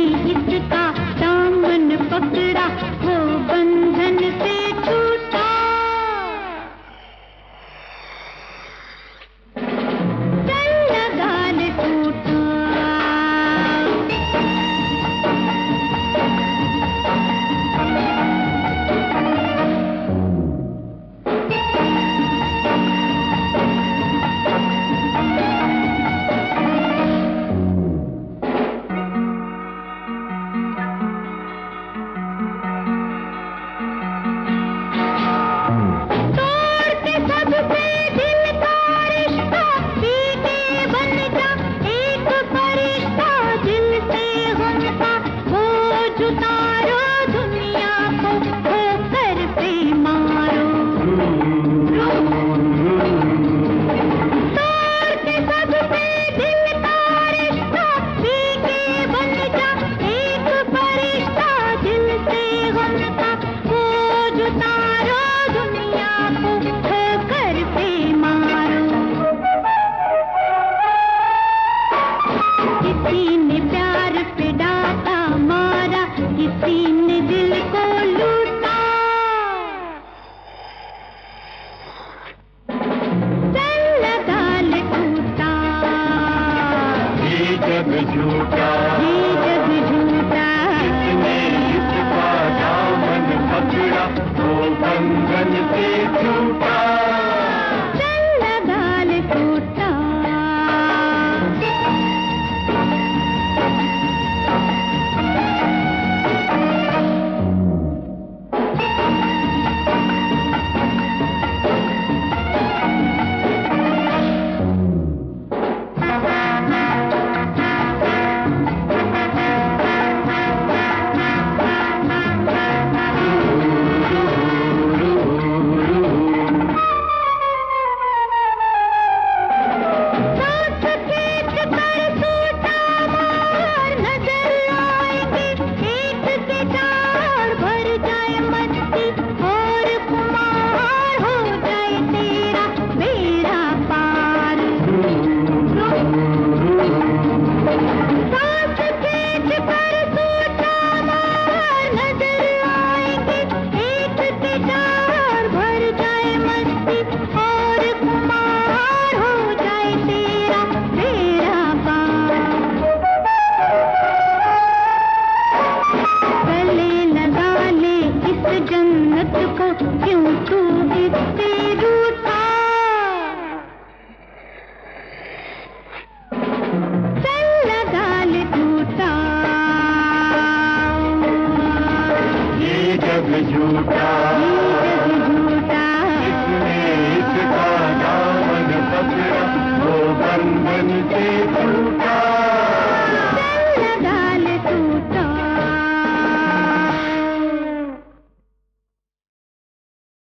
इसका दामन पकड़ा, वो बंधन से छूटा। चल गाल टूटा। किसी ने प्यार पे डांटा मारा, किसी ने दिल को लूटा। चल गाल टूटा। ये जग झूठा, ये जग झूठा। जिसने इसका दामन पकड़ा, वो बंधन से छूटा। चल गाल टूटा। क्यों तू इससे रूठा? चल गाल टूटा। ये जग झूठा, ये जग झूठा। इसने इसका दामन पकड़ा, वो बंधन से